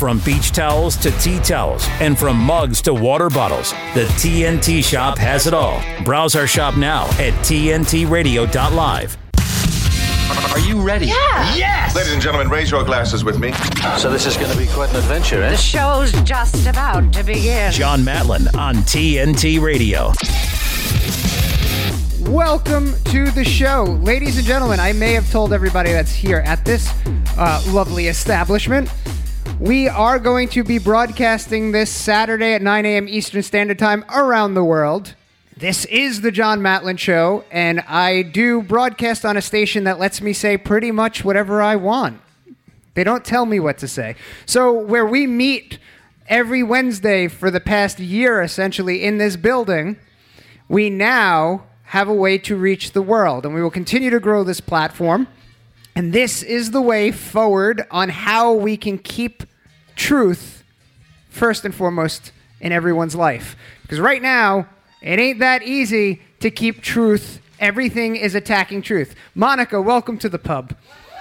From beach towels to tea towels, and from mugs to water bottles, the TNT Shop has it all. Browse our shop now at tntradio.live. Are you ready? Yeah. Yes! Ladies and gentlemen, raise your glasses with me. So this is going to be quite an adventure, eh? The show's just about to begin. John Matlin on TNT Radio. Welcome to the show. Ladies and gentlemen, I may have told everybody that's here at this lovely establishment. We are going to be broadcasting this Saturday at 9 a.m. Eastern Standard Time around the world. This is the John Matlin Show, and I do broadcast on a station that lets me say pretty much whatever I want. They don't tell me what to say. So where we meet every Wednesday for the past year, essentially, in this building, we now have a way to reach the world, and we will continue to grow this platform. And this is the way forward on how we can keep truth first and foremost in everyone's life. Because right now, it ain't that easy to keep truth. Everything is attacking truth. Monica, welcome to the pub.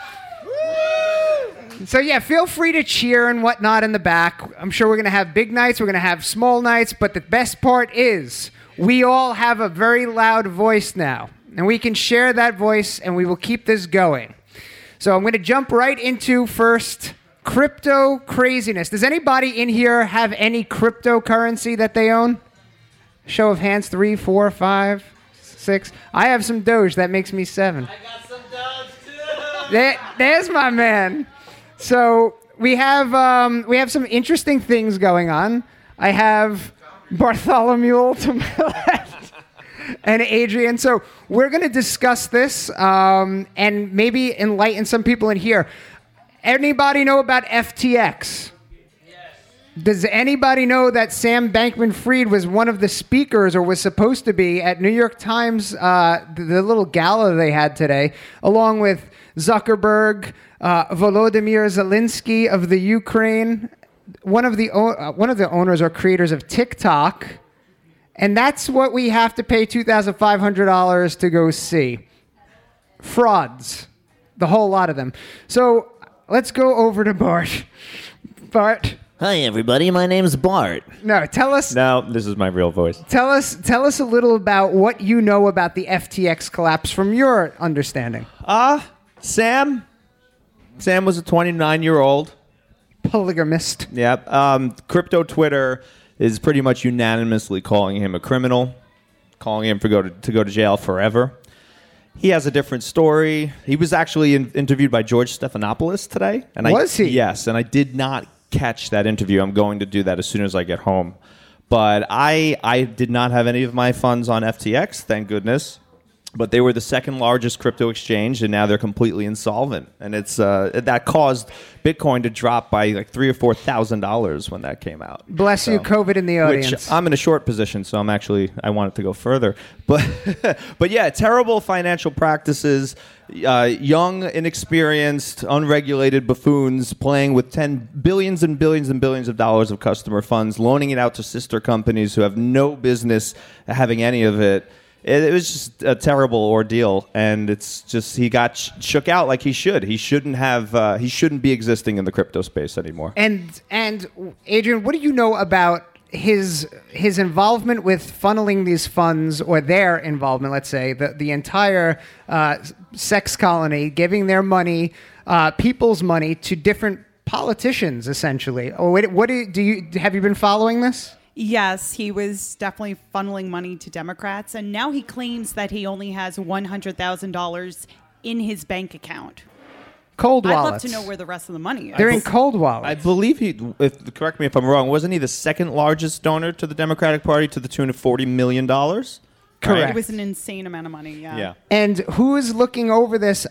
So yeah, feel free to cheer and whatnot in the back. I'm sure we're going to have big nights, we're going to have small nights, but the best part is we all have a very loud voice now. And we can share that voice, and we will keep this going. So I'm going to jump right into first crypto craziness. Does anybody in here have any cryptocurrency that they own? Show of hands, 3, 4, 5, 6. I have some Doge. That makes me 7. I got some Doge too. There's my man. So we have some interesting things going on. I have Bartholomew to my left and Adrian. So we're going to discuss this and maybe enlighten some people in here. Anybody know about FTX? Does anybody know that Sam Bankman-Fried was one of the speakers, or was supposed to be, at New York Times, the little gala they had today, along with Zuckerberg, Volodymyr Zelensky of the Ukraine, one of the owners or creators of TikTok, and that's what we have to pay $2,500 to go see. Frauds, the whole lot of them. So let's go over to Bart. Bart. Hi, everybody. My name's Bart. No, tell us. No, this is my real voice. Tell us a little about what you know about the FTX collapse from your understanding. Sam was a 29-year-old polygamist. Yep. Crypto Twitter is pretty much unanimously calling him a criminal, calling him to go to jail forever. He has a different story. He was actually interviewed by George Stephanopoulos today. And was he? Yes, and I did not catch that interview. I'm going to do that as soon as I get home. But I did not have any of my funds on FTX, thank goodness. But they were the second largest crypto exchange, and now they're completely insolvent. And it's that caused Bitcoin to drop by like $3,000 or $4,000 when that came out. Bless you, COVID in the audience. Which I'm in a short position, so I want it to go further. But yeah, terrible financial practices. Young, inexperienced, unregulated buffoons playing with billions and billions and billions of dollars of customer funds, loaning it out to sister companies who have no business having any of it. It was just a terrible ordeal, and it's just he got shook out like he should. He shouldn't have. He shouldn't be existing in the crypto space anymore. And Adrian, what do you know about his involvement with funneling these funds, or their involvement? Let's say the entire sex colony, giving their money, people's money, to different politicians, essentially. Or have you been following this? Yes, he was definitely funneling money to Democrats, and now he claims that he only has $100,000 in his bank account. Cold wallets. I'd love to know where the rest of the money is. They're in cold wallets. I believe correct me if I'm wrong, wasn't he the second largest donor to the Democratic Party to the tune of $40 million? Correct. It was an insane amount of money, yeah. And who is looking over this?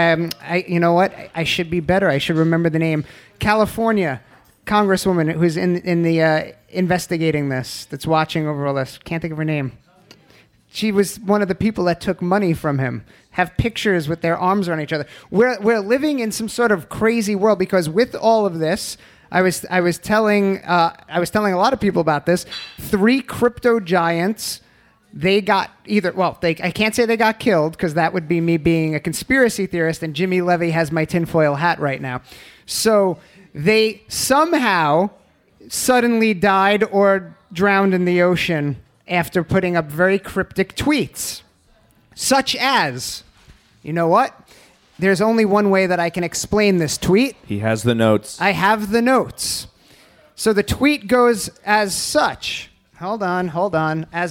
You know what? I should be better. I should remember the name. California Congresswoman who's in the investigating this, that's watching over all this. Can't think of her name. She was one of the people that took money from him. Have pictures with their arms around each other. We're living in some sort of crazy world, because with all of this, I was telling a lot of people about this. 3 crypto giants. They got I can't say they got killed, because that would be me being a conspiracy theorist, and Jimmy Levy has my tinfoil hat right now. So they somehow suddenly died or drowned in the ocean after putting up very cryptic tweets, such as, you know what? There's only one way that I can explain this tweet. He has the notes. I have the notes. So the tweet goes as such. Hold on. As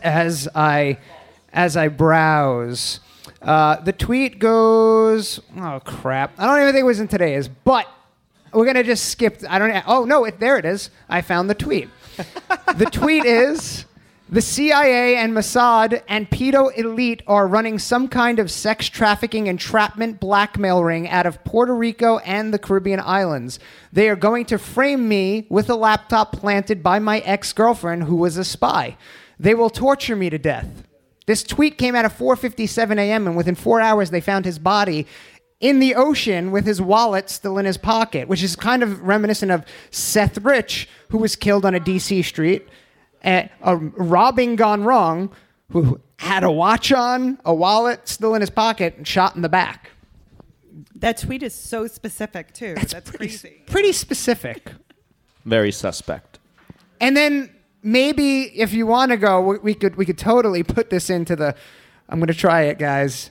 I browse, the tweet goes. Oh crap! I don't even think it was in today's, but we're gonna just skip. I don't. Oh no! There it is. I found the tweet. The tweet is: the CIA and Mossad and pedo elite are running some kind of sex trafficking entrapment blackmail ring out of Puerto Rico and the Caribbean islands. They are going to frame me with a laptop planted by my ex-girlfriend who was a spy. They will torture me to death. This tweet came out at 4:57 a.m. and within 4 hours they found his body in the ocean with his wallet still in his pocket, which is kind of reminiscent of Seth Rich, who was killed on a D.C. street. A robbing gone wrong, who had a watch on, a wallet still in his pocket, and shot in the back. That tweet is so specific, too. That's crazy. Pretty specific. Very suspect. And then maybe if you want to go, we could totally put this into the, I'm going to try it, guys,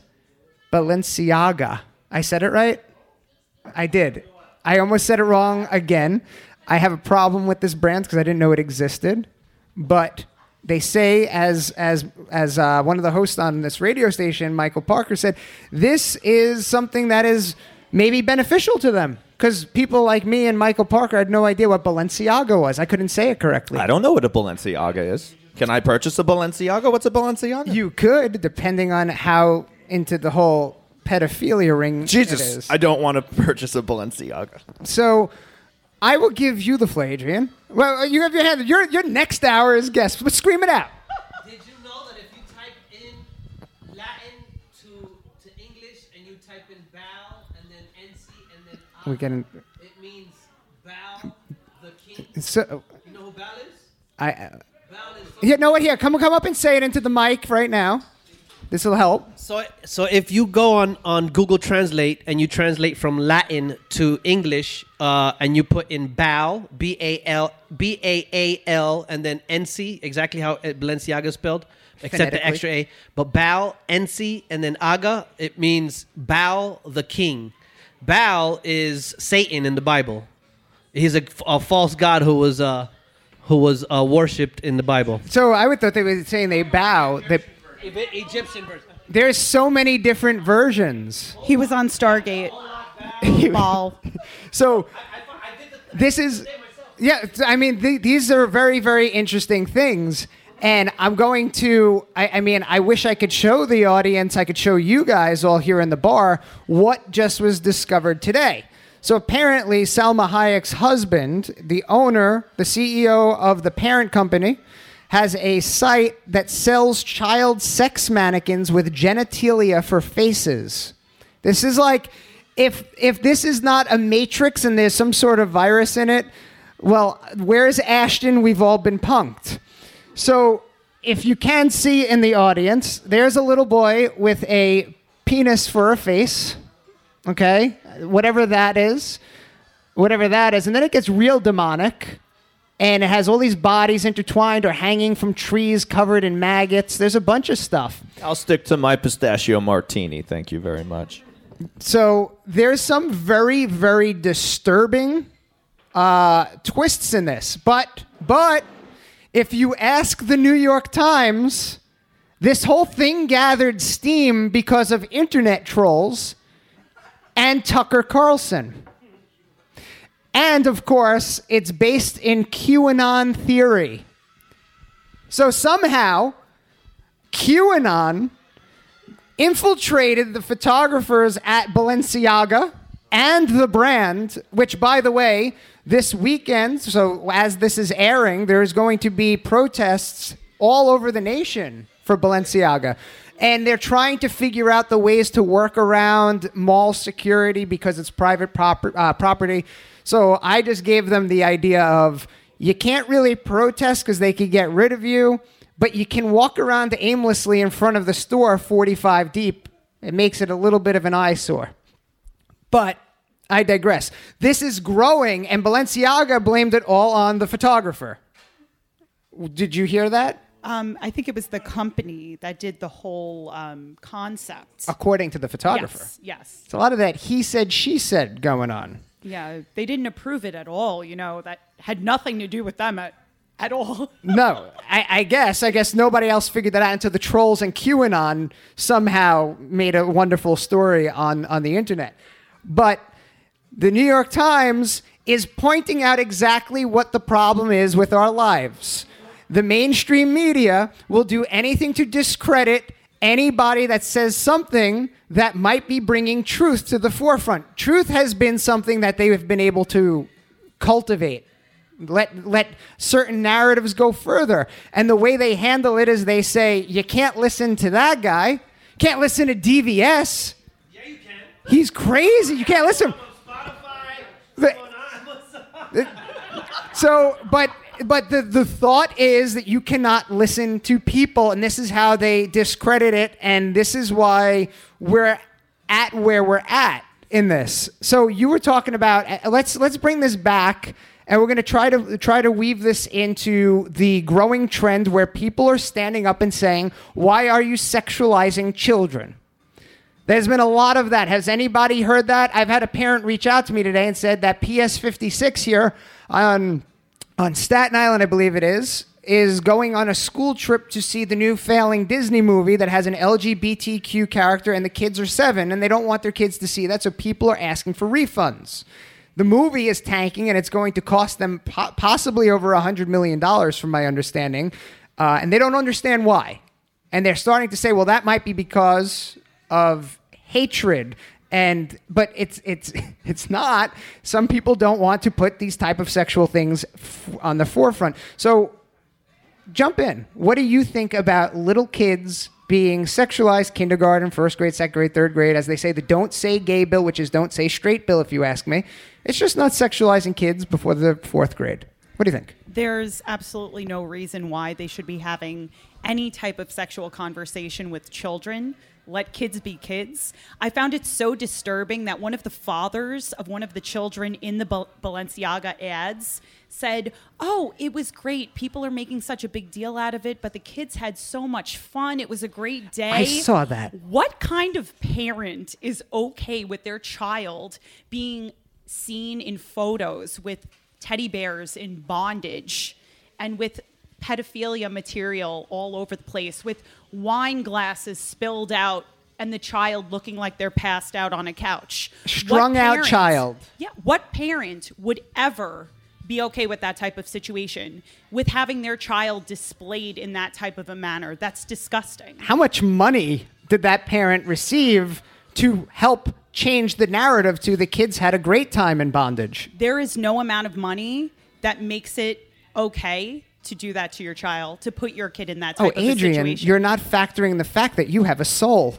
Balenciaga. I said it right? I did. I almost said it wrong again. I have a problem with this brand because I didn't know it existed. But they say, as one of the hosts on this radio station, Michael Parker, said, this is something that is maybe beneficial to them. Because people like me and Michael Parker had no idea what Balenciaga was. I couldn't say it correctly. I don't know what a Balenciaga is. Can I purchase a Balenciaga? What's a Balenciaga? You could, depending on how into the whole pedophilia ring Jesus, it is. I don't want to purchase a Balenciaga. So I will give you the floor, Adrian. Well, you have your hand. Your next hour is guest. But scream it out. Did you know that if you type in Latin to English and you type in bow and then NC and then it means bow the king? So, you know who Bow is? Bow is. You know what? Here, come up and say it into the mic right now. This will help. So if you go on Google Translate and you translate from Latin to English and you put in bow, B-A-A-L, and then NC, exactly how Balenciaga is spelled, except the extra A. But bow, NC, and then aga, it means bow the king. Baal is Satan in the Bible. He's a false god who was worshipped in the Bible. So I would thought they were saying they bow. Egyptian version. There's so many different versions. He was on Stargate. Ball. So this is, yeah, I mean, these are very, very interesting things. And I'm going to, I wish I could show the audience, I could show you guys all here in the bar what just was discovered today. So apparently Salma Hayek's husband, the owner, the CEO of the parent company, has a site that sells child sex mannequins with genitalia for faces. This is like, if this is not a matrix and there's some sort of virus in it, well, where's Ashton? We've all been punked. So if you can see in the audience, there's a little boy with a penis for a face, okay? Whatever that is. And then it gets real demonic. And it has all these bodies intertwined or hanging from trees covered in maggots. There's a bunch of stuff. I'll stick to my pistachio martini. Thank you very much. So there's some very, very disturbing twists in this. But if you ask the New York Times, this whole thing gathered steam because of internet trolls and Tucker Carlson. And, of course, it's based in QAnon theory. So somehow, QAnon infiltrated the photographers at Balenciaga and the brand, which, by the way, this weekend, so as this is airing, there's going to be protests all over the nation for Balenciaga. And they're trying to figure out the ways to work around mall security because it's private property. So I just gave them the idea of you can't really protest because they could get rid of you, but you can walk around aimlessly in front of the store 45 deep. It makes it a little bit of an eyesore. But I digress. This is growing, and Balenciaga blamed it all on the photographer. Did you hear that? I think it was the company that did the whole concept. According to the photographer. Yes. It's a lot of that he said, she said going on. Yeah, they didn't approve it at all. That had nothing to do with them at all. No, I guess nobody else figured that out until the trolls and QAnon somehow made a wonderful story on the internet. But the New York Times is pointing out exactly what the problem is with our lives. The mainstream media will do anything to discredit anybody that says something that might be bringing truth to the forefront. Truth has been something that they have been able to cultivate. Let certain narratives go further. And the way they handle it is they say, you can't listen to that guy. Can't listen to DVS. Yeah, you can. He's crazy. You can't listen. So, but the thought is that you cannot listen to people, and this is how they discredit it, and this is why we're at where we're at in this. So you were talking about let's bring this back, and we're going to try to weave this into the growing trend where people are standing up and saying, "Why are you sexualizing children?" There's been a lot of that. Has anybody heard that? I've had a parent reach out to me today and said that PS 56 here on Staten Island, I believe it is going on a school trip to see the new failing Disney movie that has an LGBTQ character, and the kids are 7, and they don't want their kids to see that, so people are asking for refunds. The movie is tanking, and it's going to cost them possibly over $100 million, from my understanding, and they don't understand why. And they're starting to say, well, that might be because of hatred. But it's not. Some people don't want to put these type of sexual things on the forefront. So jump in. What do you think about little kids being sexualized, kindergarten, first grade, second grade, third grade, as they say, the don't say gay bill, which is don't say straight bill, if you ask me. It's just not sexualizing kids before the 4th grade. What do you think? There's absolutely no reason why they should be having any type of sexual conversation with children. Let kids be kids. I found it so disturbing that one of the fathers of one of the children in the Balenciaga ads said, "Oh, it was great. People are making such a big deal out of it, but the kids had so much fun. It was a great day." I saw that. What kind of parent is okay with their child being seen in photos with teddy bears in bondage and with pedophilia material all over the place, with wine glasses spilled out and the child looking like they're passed out on a couch? Strung out child. Yeah. What parent would ever be okay with that type of situation, with having their child displayed in that type of a manner? That's disgusting. How much money did that parent receive to help change the narrative to the kids had a great time in bondage? There is no amount of money that makes it okay to do that to your child, to put your kid in that type of a Adrian, situation. you're not factoring the fact that you have a soul.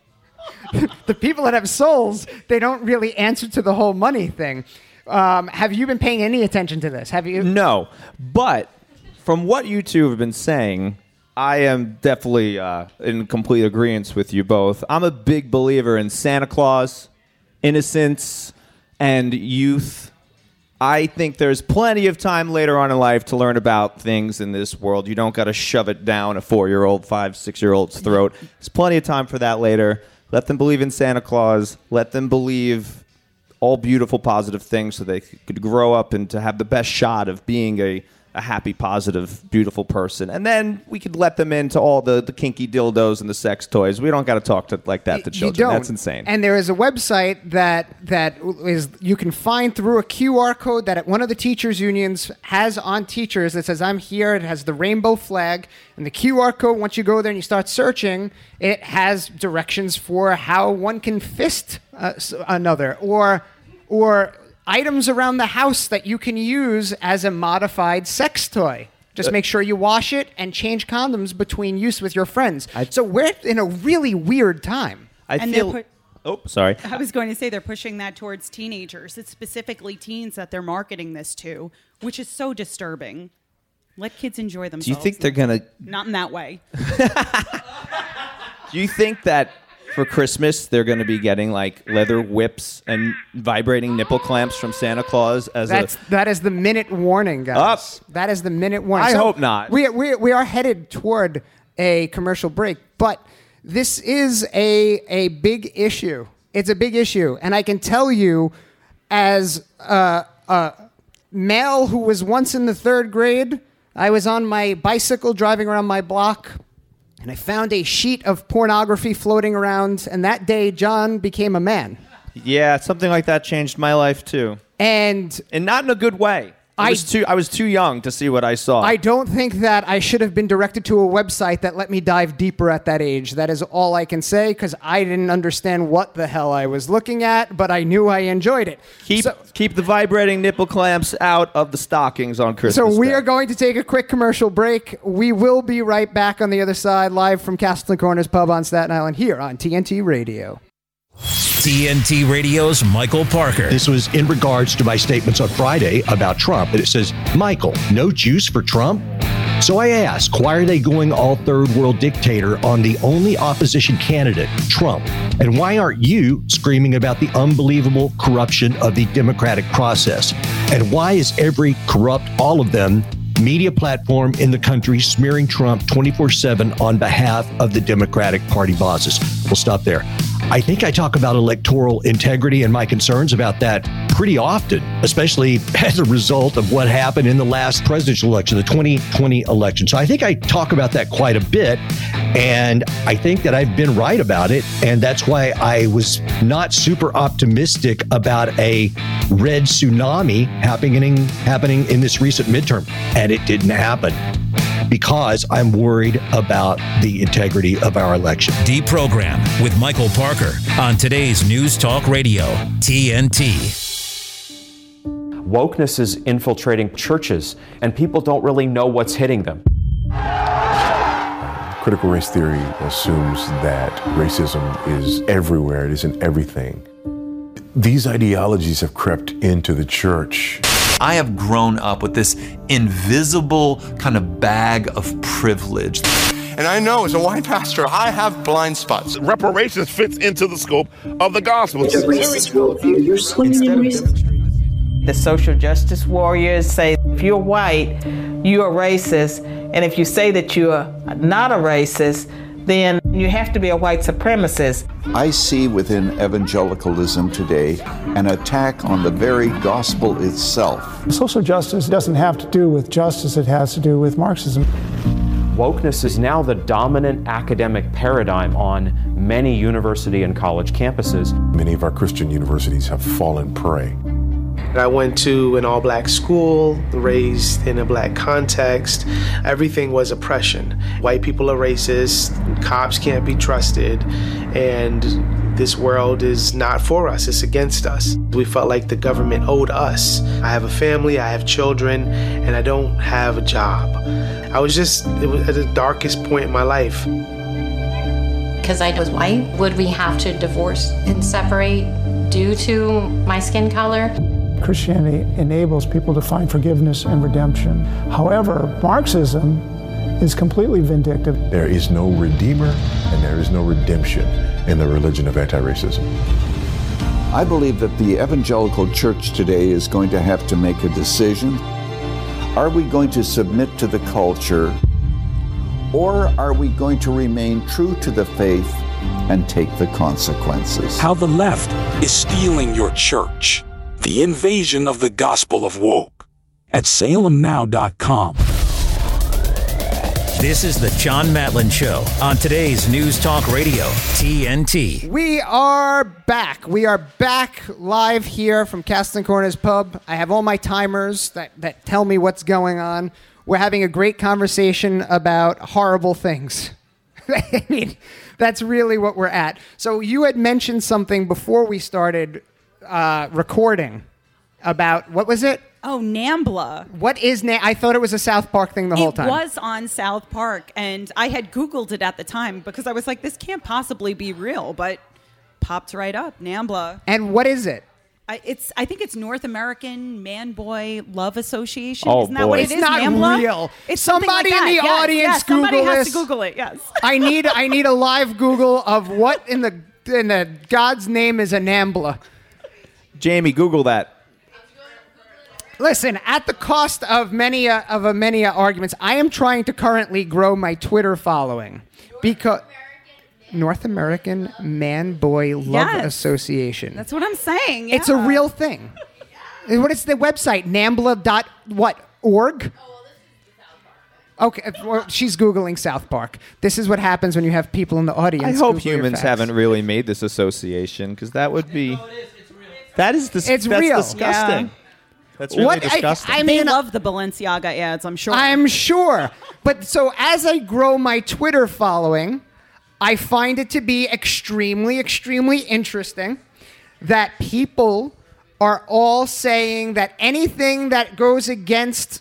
The people that have souls, they don't really answer to the whole money thing. Have you been paying any attention to this? Have you? No, but from what you two have been saying, I am definitely in complete agreement with you both. I'm a big believer in Santa Claus, innocence, and youth. I think there's plenty of time later on in life to learn about things in this world. You don't got to shove it down a 4-year-old, 5-, 6-year-old's throat. There's plenty of time for that later. Let them believe in Santa Claus. Let them believe all beautiful, positive things so they could grow up and to have the best shot of being a happy, positive, beautiful person. And then we could let them into all the kinky dildos and the sex toys. We don't got to talk like that to children. You don't. That's insane. And there is a website that is you can find through a QR code that one of the teachers' unions has on teachers that says, "I'm here." It has the rainbow flag. And the QR code, once you go there and you start searching, it has directions for how one can fist another or items around the house that you can use as a modified sex toy. Just make sure you wash it and change condoms between use with your friends. So we're in a really weird time. I was going to say they're pushing that towards teenagers. It's specifically teens that they're marketing this to, which is so disturbing. Let kids enjoy themselves. Do you think they're going to... Not in that way. Do you think that for Christmas, they're going to be getting like leather whips and vibrating nipple clamps from Santa Claus as that is the minute warning, guys. That is the minute warning. I hope not. We are headed toward a commercial break, but this is a big issue. It's a big issue, and I can tell you, as a male who was once in the 3rd grade, I was on my bicycle driving around my block, and I found a sheet of pornography floating around, and that day, John became a man. Yeah, something like that changed my life, too. And not in a good way. I was too young to see what I saw. I don't think that I should have been directed to a website that let me dive deeper at that age. That is all I can say, because I didn't understand what the hell I was looking at, but I knew I enjoyed it. Keep the vibrating nipple clamps out of the stockings on Christmas So we Day. are going to take a quick commercial break. We will be right back on the other side, live from Castleton Corners Pub on Staten Island, here on TNT Radio. TNT Radio's Michael Parker. This was in regards to my statements on Friday about Trump. And it says, Michael, no juice for Trump? So I ask, why are they going all third world dictator on the only opposition candidate, Trump? And why aren't you screaming about the unbelievable corruption of the democratic process? And why is every corrupt, all of them, media platform in the country smearing Trump 24/7 on behalf of the Democratic Party bosses? We'll stop there. I think I talk about electoral integrity and my concerns about that pretty often, especially as a result of what happened in the last presidential election, the 2020 election. So I think I talk about that quite a bit, and I think that I've been right about it, and that's why I was not super optimistic about a red tsunami happening in this recent midterm, and it didn't happen. Because I'm worried about the integrity of our election. Deprogram with Michael Parker on today's News Talk Radio, TNT. Wokeness is infiltrating churches, and people don't really know what's hitting them. Critical race theory assumes that racism is everywhere, it is in everything. These ideologies have crept into the church. I have grown up with this invisible kind of bag of privilege. And I know as a white pastor, I have blind spots. Reparations fits into the scope of the gospel. It's a racist worldview. You're swimming in racism. The social justice warriors say if you're white, you're a racist. And if you say that you're not a racist, then you have to be a white supremacist. I see within evangelicalism today an attack on the very gospel itself. Social justice doesn't have to do with justice, it has to do with Marxism. Wokeness is now the dominant academic paradigm on many university and college campuses. Many of our Christian universities have fallen prey. I went to an all-black school, raised in a black context. Everything was oppression. White people are racist, cops can't be trusted, and this world is not for us, it's against us. We felt like the government owed us. I have a family, I have children, and I don't have a job. It was at the darkest point in my life. Because I was white, would we have to divorce and separate due to my skin color? Christianity enables people to find forgiveness and redemption. However, Marxism is completely vindictive. There is no redeemer and there is no redemption in the religion of anti-racism. I believe that the evangelical church today is going to have to make a decision. Are we going to submit to the culture, or are we going to remain true to the faith and take the consequences? How the left is stealing your church. The invasion of the gospel of woke at salemnow.com. This is the John Matlin Show on today's News Talk Radio, TNT. We are back. We are back live here from Castleton Corners Pub. I have all my timers that tell me what's going on. We're having a great conversation about horrible things. I mean, that's really what we're at. So you had mentioned something before we started recording about, what was it? Oh, NAMBLA. What is I thought it was a South Park thing the whole time. It was on South Park, and I had Googled it at the time because I was like, this can't possibly be real, but popped right up, NAMBLA. And what is it? I think it's North American Man-Boy Love Association. Oh, Isn't that what it is? It's not NAMBLA? real. It's somebody like in the audience Google somebody has this. to Google it, yes. I need a live Google of what in the God's name is a Nambla. Jamie, Google that. Listen, at the cost of many arguments, I am trying to currently grow my Twitter following because North American Man-Boy Love Association. That's what I'm saying. It's a real thing. What is the website? Nambla.org? Okay, well, she's Googling South Park. This is what happens when you have people in the audience. I hope Google your humans facts. haven't really made this association, because that would be... That is It's real. disgusting. Yeah. That's really disgusting. I mean, they love the Balenciaga ads, I'm sure. I'm sure. But so as I grow my Twitter following, I find it to be extremely, extremely interesting that people are all saying that anything that goes against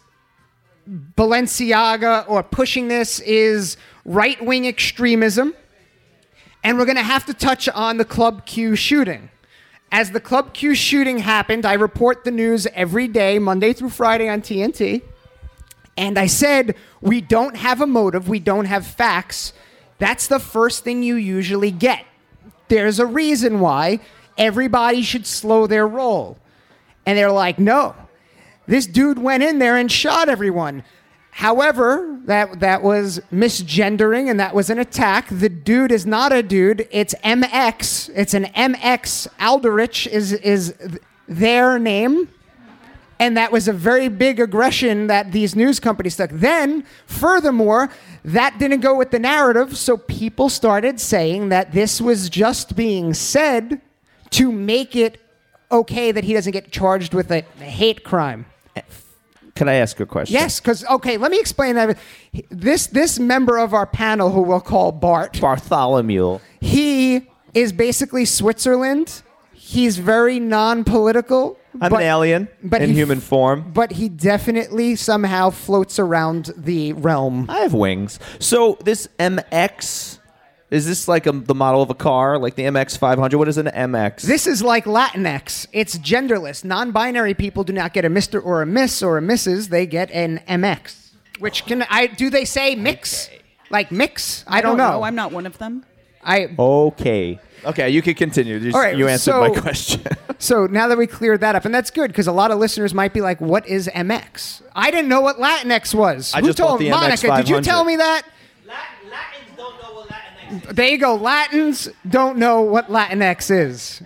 Balenciaga or pushing this is right-wing extremism. And we're going to have to touch on the Club Q shooting. As the Club Q shooting happened, I report the news every day, Monday through Friday on TNT. And I said, we don't have a motive. We don't have facts. That's the first thing you usually get. There's a reason why everybody should slow their roll. And they're like, no, this dude went in there and shot everyone. However, that was misgendering and that was an attack. The dude is not a dude. It's MX. It's an MX. Aldrich is their name. And that was a very big aggression that these news companies took. Then, furthermore, that didn't go with the narrative, so people started saying that this was just being said to make it okay that he doesn't get charged with a hate crime. Can I ask a question? Yes, because, okay, let me explain that. This member of our panel, who we'll call Bart. Bartholomew. He is basically Switzerland. He's very non-political. I'm an alien in human form. But he definitely somehow floats around the realm. I have wings. So this MX, is this like the model of a car, like the MX 500? What is an MX? This is like Latinx. It's genderless. Non-binary people do not get a Mr. or a Miss or a Mrs. They get an MX. Which do they say mix? Okay. Like mix? I don't know. I'm not one of them. Okay, you can continue. All right, you answered my question. So now that we cleared that up, and that's good because a lot of listeners might be like, what is MX? I didn't know what Latinx was. I Who just bought told the Monica? MX500. Did you tell me that? Latins don't know what Latinx is. There you go. Latins don't know what Latinx is.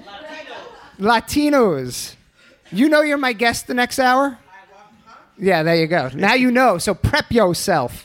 Latinos. You know you're my guest the next hour? Yeah, there you go. Now you know, so prep yourself.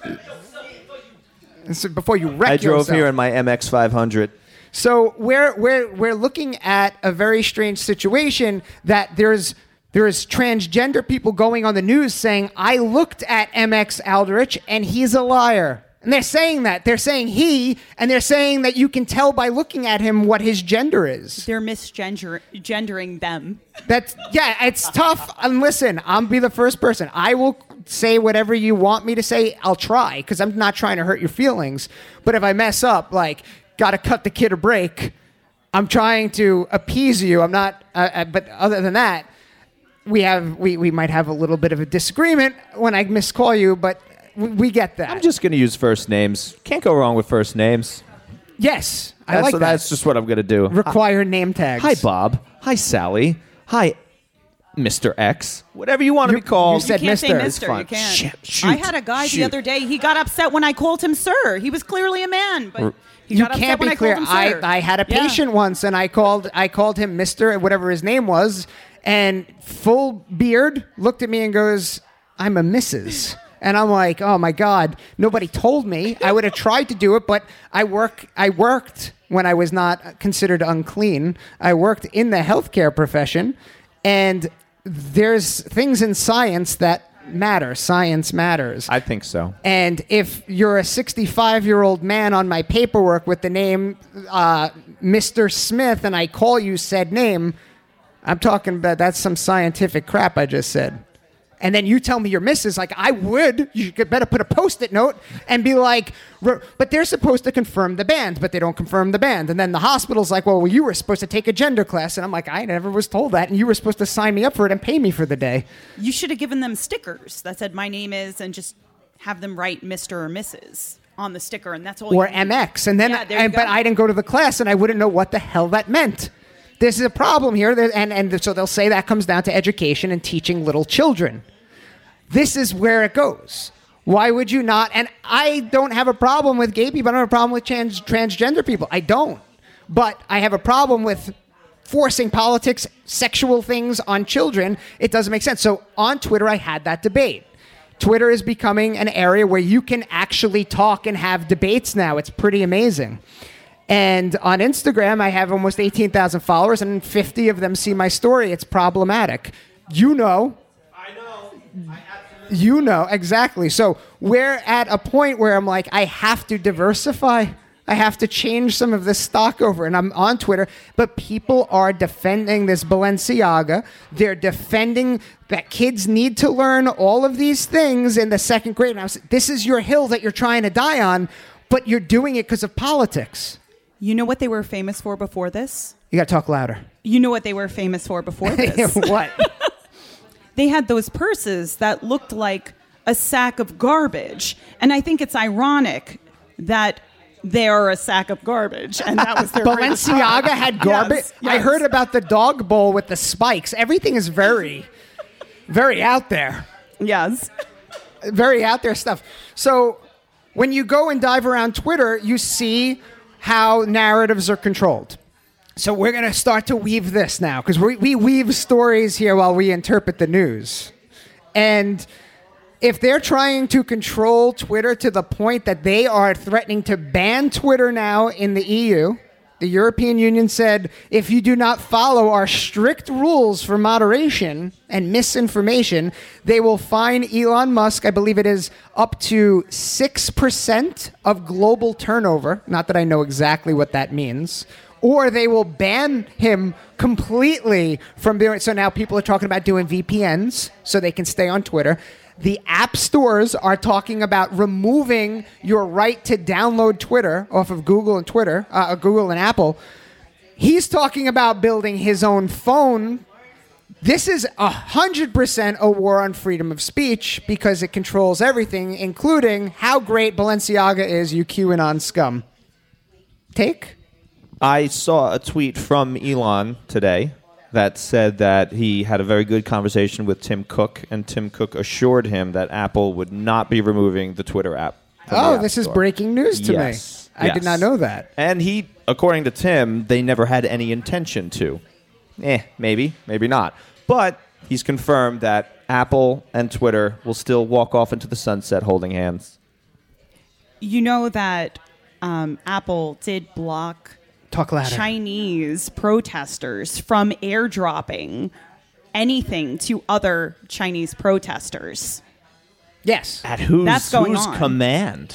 So before you wreck yourself. I drove here in my MX 500. So we're looking at a very strange situation that there's transgender people going on the news saying, I looked at MX Aldrich and he's a liar. And they're saying that. They're saying he, and they're saying that you can tell by looking at him what his gender is. They're misgendering them. It's tough. And listen, I'll be the first person. I will say whatever you want me to say. I'll try, because I'm not trying to hurt your feelings. But if I mess up, like, got to cut the kid a break, I'm trying to appease you. I'm not, but other than that, we might have a little bit of a disagreement when I miscall you, but we get that. I'm just going to use first names. Can't go wrong with first names. Yes, I like that. That's just what I'm going to do. Require name tags. Hi, Bob. Hi, Sally. Hi, Mr. X. Whatever you want to be called. You said You can't Mr. say It's Mr. fine. You can't. Shoot, I had a guy the other day. He got upset when I called him sir. He was clearly a man, but he You got upset can't when be I clear. called him sir. I had a patient once, and I called him Mr. whatever his name was, and full beard looked at me and goes, "I'm a Mrs." And I'm like, oh my God, nobody told me. I would have tried to do it, but I worked when I was not considered unclean. I worked in the healthcare profession, and there's things in science that matter. Science matters. I think so. And if you're a 65-year-old man on my paperwork with the name Mr. Smith, and I call you said name, I'm talking about that's some scientific crap I just said. And then you tell me you're Mrs. Like, I would. You could better put a Post-it note and be like, but they're supposed to confirm the band, but they don't confirm the band. And then the hospital's like, well, you were supposed to take a gender class. And I'm like, I never was told that. And you were supposed to sign me up for it and pay me for the day. You should have given them stickers that said my name is, and just have them write Mr. or Mrs. on the sticker, and that's all. Or you need. MX. And then, Yeah, there you but go. I didn't go to the class, and I wouldn't know what the hell that meant. This is a problem here, and so they'll say that comes down to education and teaching little children. This is where it goes. Why would you not? And I don't have a problem with gay people. I don't have a problem with transgender people. I don't. But I have a problem with forcing politics, sexual things on children. It doesn't make sense. So on Twitter, I had that debate. Twitter is becoming an area where you can actually talk and have debates now. It's pretty amazing. And on Instagram, I have almost 18,000 followers, and 50 of them see my story. It's problematic. You know. You know, exactly. So we're at a point where I'm like, I have to diversify. I have to change some of this stock over. And I'm on Twitter, but people are defending this Balenciaga. They're defending that kids need to learn all of these things in the second grade. And I was, this is your hill that you're trying to die on, but you're doing it because of politics. You know what they were famous for before this? You got to talk louder. You know what they were famous for before this? What? They had those purses that looked like a sack of garbage. And I think it's ironic that they are a sack of garbage. And that was their Balenciaga had garbage? Yes, I yes. heard about the dog bowl with the spikes. Everything is very, very out there. Yes. Very out there stuff. So when you go and dive around Twitter, you see how narratives are controlled. So we're going to start to weave this now, because we weave stories here while we interpret the news. And if they're trying to control Twitter to the point that they are threatening to ban Twitter now in the EU, the European Union said, if you do not follow our strict rules for moderation and misinformation, they will fine Elon Musk, I believe it is up to 6% of global turnover. Not that I know exactly what that means. Or they will ban him completely from doing it. So now people are talking about doing VPNs so they can stay on Twitter. The app stores are talking about removing your right to download Twitter off of Google and Google and Apple. He's talking about building his own phone. This is 100% a war on freedom of speech because it controls everything, including how great Balenciaga is, you QAnon scum. Take? I saw a tweet from Elon today that said that he had a very good conversation with Tim Cook, and Tim Cook assured him that Apple would not be removing the Twitter app. Oh, this is breaking news to me. I did not know that. And he, according to Tim, they never had any intention to. Maybe, maybe not. But he's confirmed that Apple and Twitter will still walk off into the sunset holding hands. You know that Apple did block Chinese protesters from airdropping anything to other Chinese protesters. Yes. At whose command?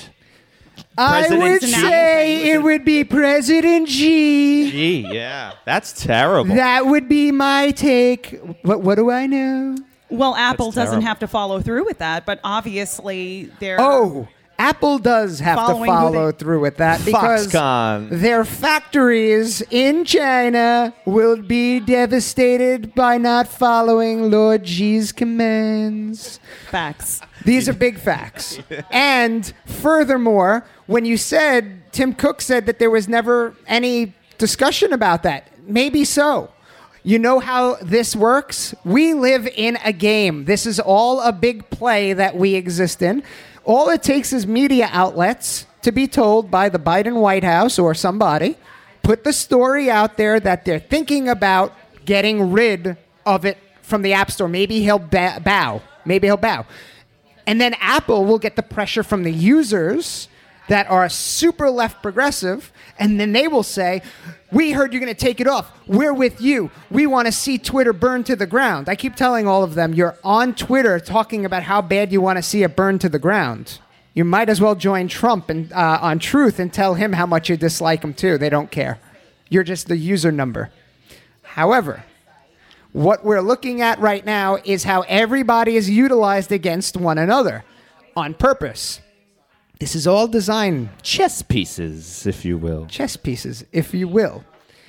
I would say it would be President Xi. Gee, yeah. That's terrible. That would be my take. What do I know? Well, Apple doesn't terrible. have to follow through with that, but obviously they're... Oh, Apple does have to follow through with that because Foxconn. Their factories in China will be devastated by not following Lord Xi's commands. Facts. These are big facts. And furthermore, when you said, Tim Cook said that there was never any discussion about that, maybe so. You know how this works? We live in a game. This is all a big play that we exist in. All it takes is media outlets to be told by the Biden White House or somebody, put the story out there that they're thinking about getting rid of it from the App Store. Maybe he'll bow. Maybe he'll bow. And then Apple will get the pressure from the users that are super left progressive, and then they will say, we heard you're going to take it off. We're with you. We want to see Twitter burn to the ground. I keep telling all of them, you're on Twitter talking about how bad you want to see it burn to the ground. You might as well join Trump and on Truth and tell him how much you dislike him too. They don't care. You're just the user number. However, what we're looking at right now is how everybody is utilized against one another on purpose. This is all designed. Chess pieces, if you will. Chess pieces, if you will.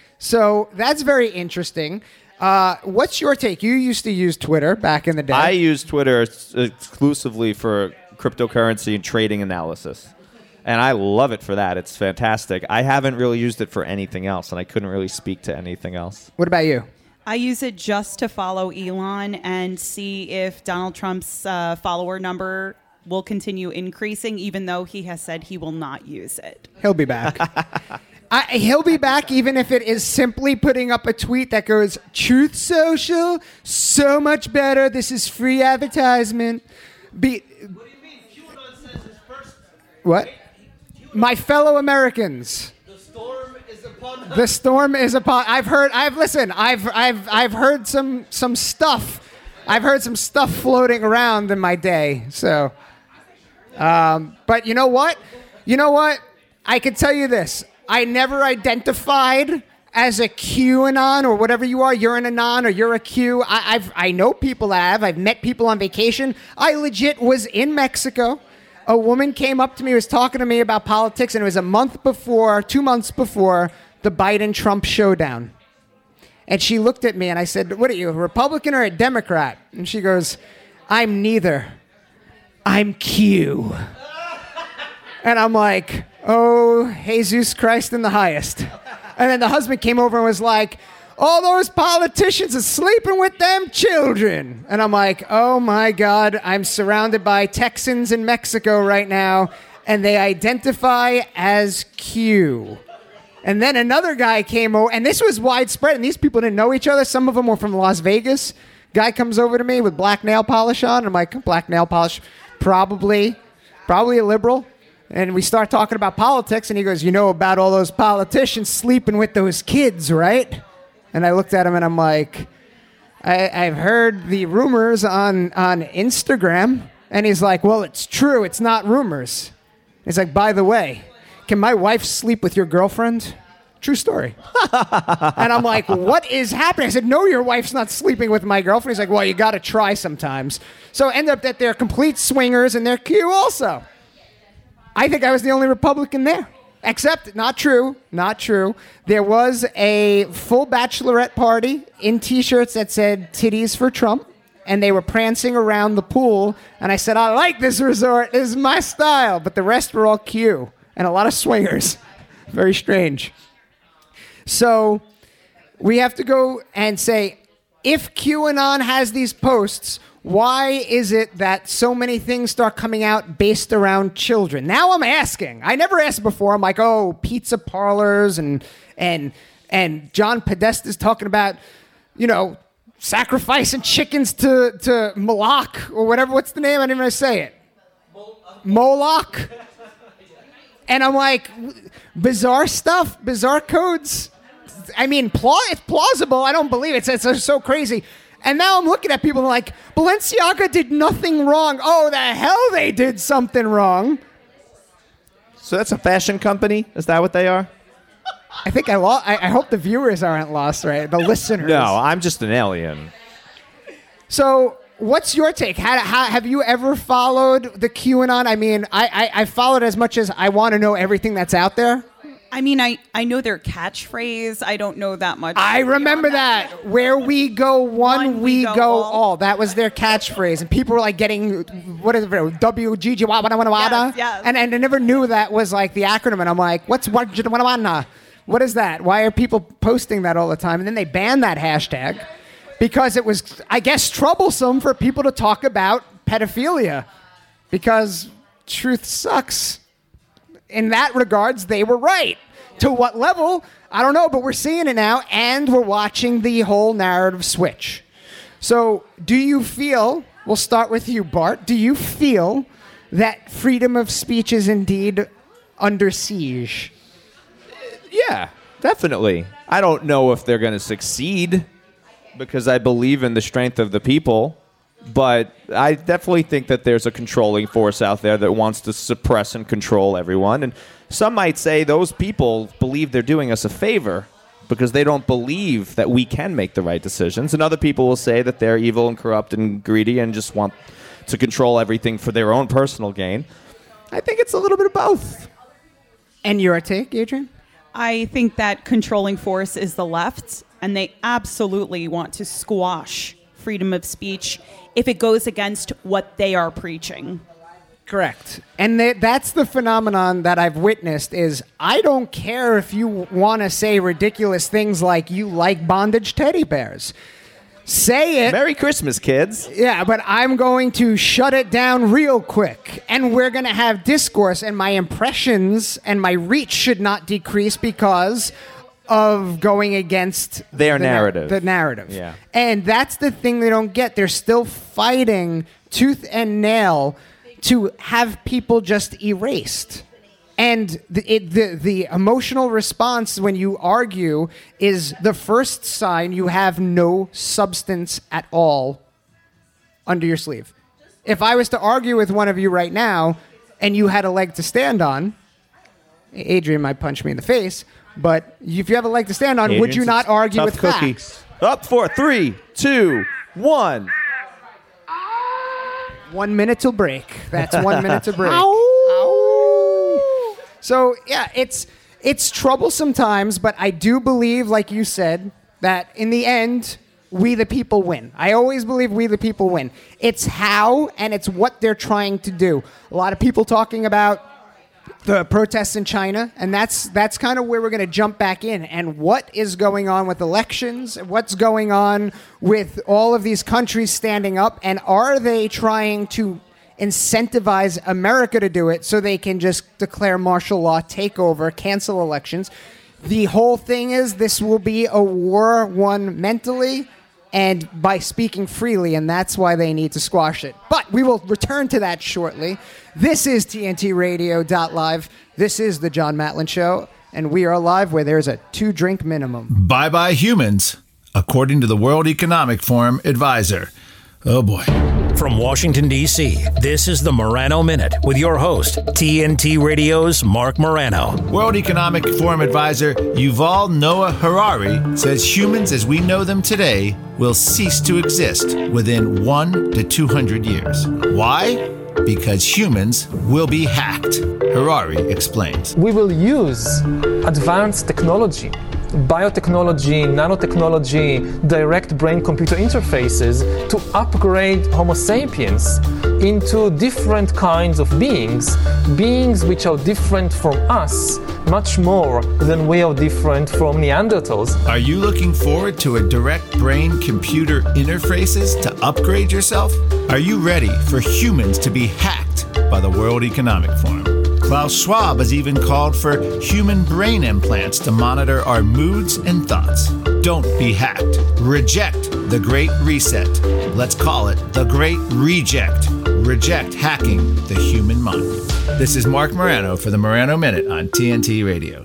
So that's very interesting. What's your take? You used to use Twitter back in the day. I use Twitter exclusively for cryptocurrency and trading analysis. And I love it for that. It's fantastic. I haven't really used it for anything else, and I couldn't really speak to anything else. What about you? I use it just to follow Elon and see if Donald Trump's follower number will continue increasing, even though he has said he will not use it. He'll be back. He'll be back even if it is simply putting up a tweet that goes, Truth Social, so much better. This is free advertisement. What? My fellow Americans. The storm is upon. I've heard some stuff. I've heard some stuff floating around in my day. So, but you know what? I can tell you this. I never identified as a QAnon or whatever you are. You're an Anon or you're a Q. I know people that have. I've met people on vacation. I legit was in Mexico. A woman came up to me, was talking to me about politics, and it was 2 months before the Biden-Trump showdown. And she looked at me, and I said, what are you, a Republican or a Democrat? And she goes, I'm neither. I'm Q. And I'm like, oh, Jesus Christ in the highest. And then the husband came over and was like, all those politicians are sleeping with them children. And I'm like, oh my God, I'm surrounded by Texans in Mexico right now, and they identify as Q. And then another guy came over, and this was widespread, and these people didn't know each other. Some of them were from Las Vegas. Guy comes over to me with black nail polish on. I'm like, black nail polish? Probably a liberal. And we start talking about politics, and he goes, you know about all those politicians sleeping with those kids, right? And I looked at him, and I'm like, I've heard the rumors on Instagram. And he's like, well, it's true. It's not rumors. He's like, by the way, can my wife sleep with your girlfriend? True story. And I'm like, what is happening? I said, no, your wife's not sleeping with my girlfriend. He's like, well, you got to try sometimes. So end up that they're complete swingers, and they're Q also. I think I was the only Republican there. Except, not true. There was a full bachelorette party in T-shirts that said titties for Trump, and they were prancing around the pool, and I said, I like this resort. This is my style. But the rest were all Q, and a lot of swingers. Very strange. So we have to go and say, if QAnon has these posts, why is it that so many things start coming out based around children? Now I'm asking. I never asked before. I'm like, oh, pizza parlors and John Podesta's talking about, sacrificing chickens to Moloch or whatever. What's the name? I didn't even say it. Moloch. And I'm like, bizarre stuff, bizarre codes. I mean, it's plausible. I don't believe it. It's so crazy. And now I'm looking at people like, Balenciaga did nothing wrong. Oh, the hell they did something wrong. So that's a fashion company? Is that what they are? I think I hope the viewers aren't lost, right? The listeners. No, I'm just an alien. So what's your take? How have you ever followed the QAnon? I mean, I followed as much as I want to know everything that's out there. I mean, I know their catchphrase. I don't know that much. I remember that. Where we go one, we go all. That was their catchphrase. And people were like getting, what is it, WGG, yes. And I never knew that was like the acronym. And I'm like, what is that? Why are people posting that all the time? And then they banned that hashtag because it was, I guess, troublesome for people to talk about pedophilia because truth sucks. In that regards, they were right. To what level? I don't know, but we're seeing it now, and we're watching the whole narrative switch. So do you feel, we'll start with you, Bart, do you feel that freedom of speech is indeed under siege? Yeah, definitely. I don't know if they're going to succeed because I believe in the strength of the people. But I definitely think that there's a controlling force out there that wants to suppress and control everyone. And some might say those people believe they're doing us a favor because they don't believe that we can make the right decisions. And other people will say that they're evil and corrupt and greedy and just want to control everything for their own personal gain. I think it's a little bit of both. And your take, Adrian? I think that controlling force is the left, and they absolutely want to squash freedom of speech if it goes against what they are preaching. Correct. And that's the phenomenon that I've witnessed is I don't care if you want to say ridiculous things like you like bondage teddy bears. Say it. Merry Christmas, kids. Yeah, but I'm going to shut it down real quick. And we're going to have discourse, and my impressions and my reach should not decrease because of going against their narrative. The narrative. Yeah. And that's the thing they don't get. They're still fighting tooth and nail to have people just erased. And the emotional response when you argue is the first sign you have no substance at all under your sleeve. If I was to argue with one of you right now and you had a leg to stand on, Adrian might punch me in the face, but if you have a leg to stand on, would you not argue with facts? Up for 3, 2, 1. 1 minute till break. That's 1 minute to break. So, yeah, it's troublesome times, but I do believe, like you said, that in the end, we the people win. I always believe we the people win. It's how and it's what they're trying to do. A lot of people talking about the protests in China, and that's kind of where we're going to jump back in. And what is going on with elections? What's going on with all of these countries standing up? And are they trying to incentivize America to do it so they can just declare martial law, take over, cancel elections? The whole thing is this will be a war won mentally and by speaking freely, and that's why they need to squash it. But we will return to that shortly. This is TNTRadio.live. This is the John Matlin Show, and we are live where there's a 2-drink minimum. Bye-bye humans, according to the World Economic Forum advisor. Oh, boy. From Washington, D.C., this is the Morano Minute with your host, TNT Radio's Mark Morano. World Economic Forum advisor Yuval Noah Harari says humans as we know them today will cease to exist within 1 to 200 years. Why? Because humans will be hacked. Harari explains. We will use advanced technology, biotechnology, nanotechnology, direct brain-computer interfaces to upgrade Homo sapiens into different kinds of beings which are different from us, much more than we are different from Neanderthals. Are you looking forward to a direct brain-computer interfaces to upgrade yourself? Are you ready for humans to be hacked by the World Economic Forum? Klaus Schwab has even called for human brain implants to monitor our moods and thoughts. Don't be hacked. Reject the Great Reset. Let's call it the Great Reject. Reject hacking the human mind. This is Mark Morano for the Morano Minute on TNT Radio.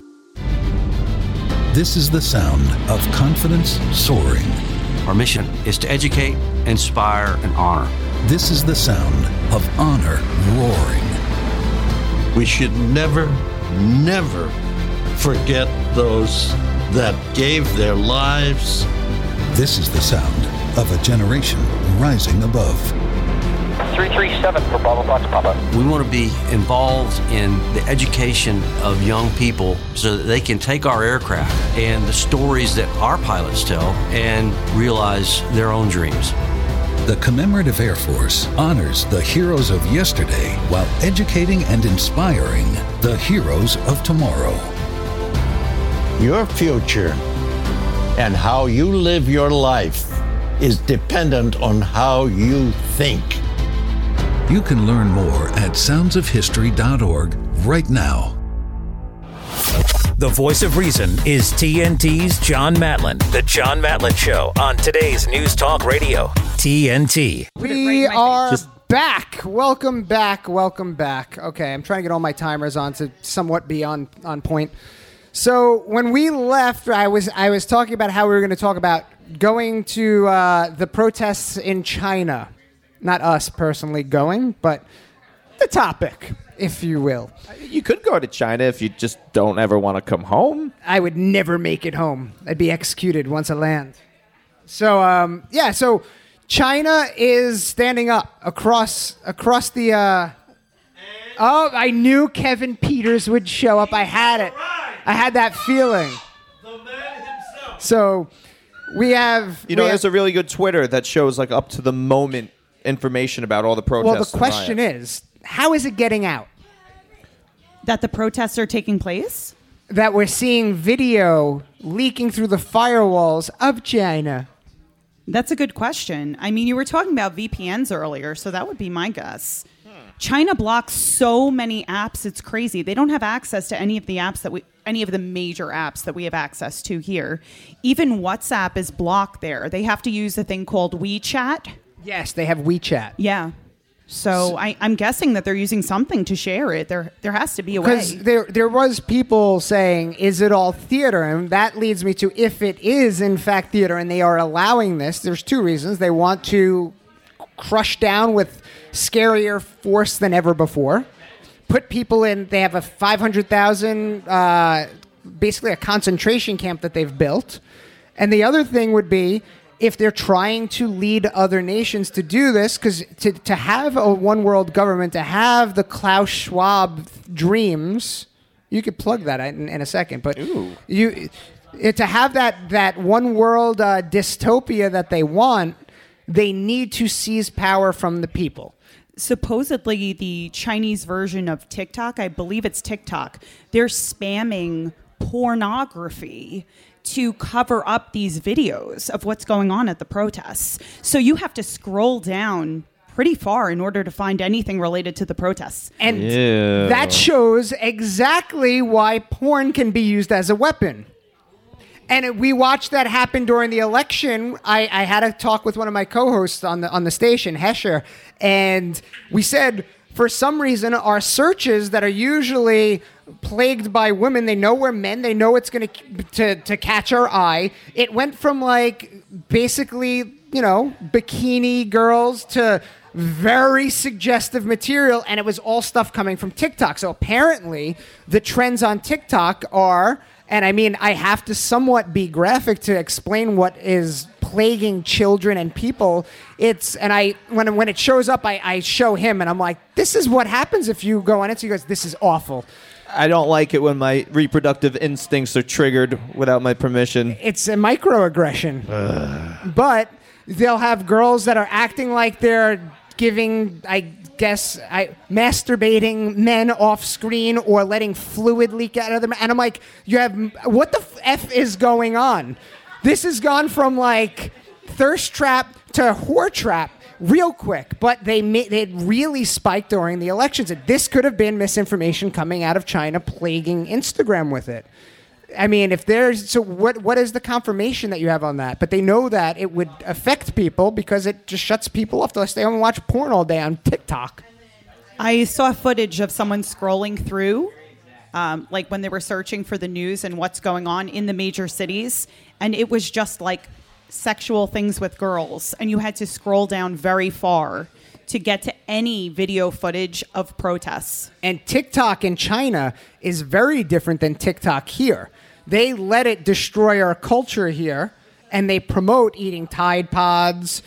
This is the sound of confidence soaring. Our mission is to educate, inspire, and honor. This is the sound of honor roaring. We should never, never forget those that gave their lives. This is the sound of a generation rising above. 337 for Bravo Fox Papa. We want to be involved in the education of young people so that they can take our aircraft and the stories that our pilots tell and realize their own dreams. The Commemorative Air Force honors the heroes of yesterday while educating and inspiring the heroes of tomorrow. Your future and how you live your life is dependent on how you think. You can learn more at soundsofhistory.org right now. The voice of reason is TNT's John Matlin. The John Matlin Show on today's News Talk Radio, TNT. We are back. Welcome back. Welcome back. Okay, I'm trying to get all my timers on to somewhat be on point. So when we left, I was talking about how we were going to talk about going to the protests in China. Not us personally going, but the topic, if you will. You could go to China if you just don't ever want to come home. I would never make it home. I'd be executed once I land. So, so China is standing up across the... Oh, I knew Kevin Peters would show up. I had it. I had that feeling. The man himself. So we have... there's a really good Twitter that shows like up to the moment information about all the protests. Well, the question is, how is it getting out? That the protests are taking place? That we're seeing video leaking through the firewalls of China. That's a good question. I mean, you were talking about VPNs earlier, so that would be my guess. China blocks so many apps, it's crazy. They don't have access to any of the apps any of the major apps that we have access to here. Even WhatsApp is blocked there. They have to use a thing called WeChat. Yes, they have WeChat. Yeah. So I'm guessing that they're using something to share it. There has to be a way. Because there was people saying, is it all theater? And that leads me to, if it is in fact theater and they are allowing this, there's two reasons. They want to crush down with scarier force than ever before. Put people in, they have a 500,000, basically a concentration camp that they've built. And the other thing would be, if they're trying to lead other nations to do this, because to have a one world government, to have the Klaus Schwab dreams, you could plug that in a second, but to have that one world dystopia that they want, they need to seize power from the people. Supposedly the Chinese version of TikTok, I believe it's TikTok, they're spamming pornography to cover up these videos of what's going on at the protests. So you have to scroll down pretty far in order to find anything related to the protests. And that shows exactly why porn can be used as a weapon. And we watched that happen during the election. I had a talk with one of my co-hosts on the station, Hesher, and we said, for some reason, our searches that are usually plagued by women, they know we're men, they know it's going to catch our eye. It went from basically, bikini girls to very suggestive material, and it was all stuff coming from TikTok. So apparently the trends on TikTok are, and I mean, I have to somewhat be graphic to explain what is plaguing children and people. When it shows up, I show him, and I'm like, this is what happens if you go on it. So he goes, this is awful. I don't like it when my reproductive instincts are triggered without my permission. It's a microaggression. But they'll have girls that are acting like they're giving, masturbating men off screen or letting fluid leak out of them. And I'm like, what the F is going on? This has gone from thirst trap to whore trap real quick, but they really spiked during the elections. And this could have been misinformation coming out of China, plaguing Instagram with it. I mean, what is the confirmation that you have on that? But they know that it would affect people because it just shuts people off. They'll stay home and watch porn all day on TikTok. I saw footage of someone scrolling through, when they were searching for the news and what's going on in the major cities, and it was just sexual things with girls, and you had to scroll down very far to get to any video footage of protests. And TikTok in China is very different than TikTok here. They let it destroy our culture here, and they promote eating Tide Pods,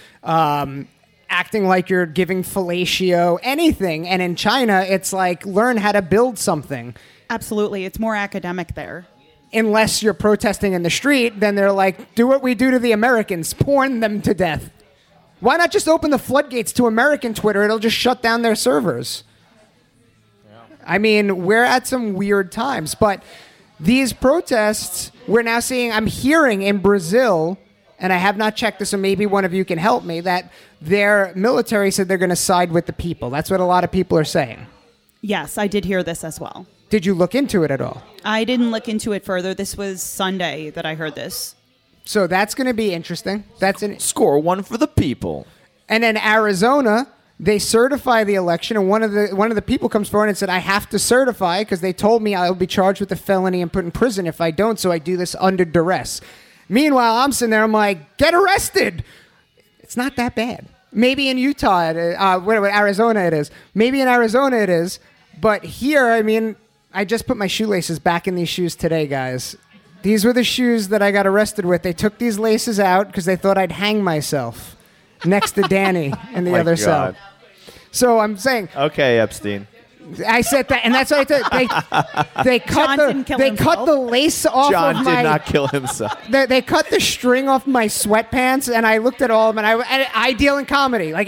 acting like you're giving fellatio, anything. And in China, it's learn how to build something. Absolutely. It's more academic there. Unless you're protesting in the street, then they're like, do what we do to the Americans, porn them to death. Why not just open the floodgates to American Twitter? It'll just shut down their servers. Yeah. I mean, we're at some weird times. But these protests, we're now seeing, I'm hearing in Brazil, and I have not checked this, so maybe one of you can help me, that their military said they're going to side with the people. That's what a lot of people are saying. Yes, I did hear this as well. Did you look into it at all? I didn't look into it further. This was Sunday that I heard this. So that's going to be interesting. Score one for the people. And in Arizona, they certify the election, and one of the people comes forward and said, I have to certify because they told me I'll be charged with a felony and put in prison if I don't, so I do this under duress. Meanwhile, I'm sitting there, I'm like, get arrested. It's not that bad. Maybe in Utah, Arizona it is. Maybe in Arizona it is. But here, I mean, I just put my shoelaces back in these shoes today, guys. These were the shoes that I got arrested with. They took these laces out because they thought I'd hang myself next to Danny in the other cell. So I'm saying... Okay, Epstein. I said that, and that's what I did. They cut the lace off John of my... John did not kill himself. They cut the string off my sweatpants, and I looked at all of them, and I deal in comedy.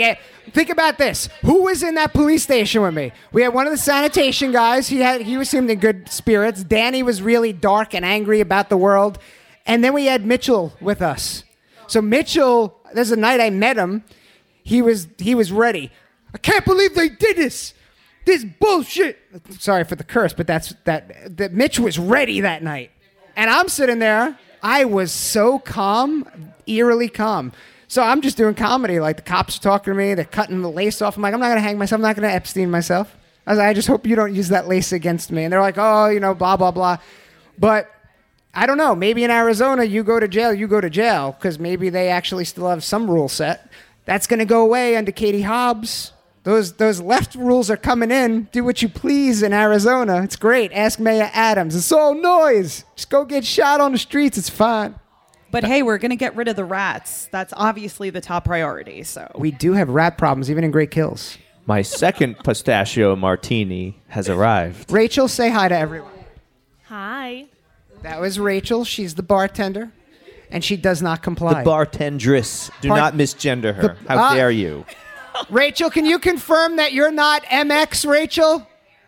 think about this. Who was in that police station with me? We had one of the sanitation guys. He seemed in good spirits. Danny was really dark and angry about the world. And then we had Mitchell with us. So Mitchell, there's a night I met him. He was ready. I can't believe they did this. This bullshit. Sorry for the curse, but that Mitch was ready that night. And I'm sitting there. I was so calm, eerily calm. So I'm just doing comedy. Like, the cops are talking to me. They're cutting the lace off. I'm like, I'm not going to hang myself. I'm not going to Epstein myself. I was like, I just hope you don't use that lace against me. And they're like, oh, blah, blah, blah. But I don't know. Maybe in Arizona, you go to jail, because maybe they actually still have some rule set. That's going to go away under Katie Hobbs. Those left rules are coming in. Do what you please in Arizona. It's great. Ask Mayor Adams. It's all noise. Just go get shot on the streets. It's fine. But hey, we're going to get rid of the rats. That's obviously the top priority. So we do have rat problems, even in Great Kills. My second pistachio martini has arrived. Rachel, say hi to everyone. Hi. That was Rachel. She's the bartender, and she does not comply. The bartendress. Do not misgender her. How dare you? Rachel, can you confirm that you're not MX, Rachel?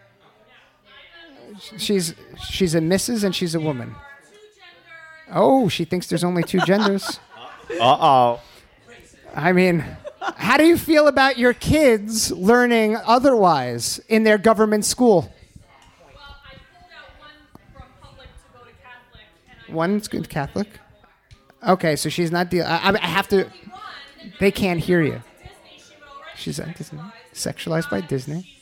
She's a Mrs. and she's a woman. Oh, she thinks there's only two genders. Uh-oh. I mean, how do you feel about your kids learning otherwise in their government school? One's good Catholic? Okay, so she's not I have to... They can't hear you. She's at Disney. Sexualized by Disney.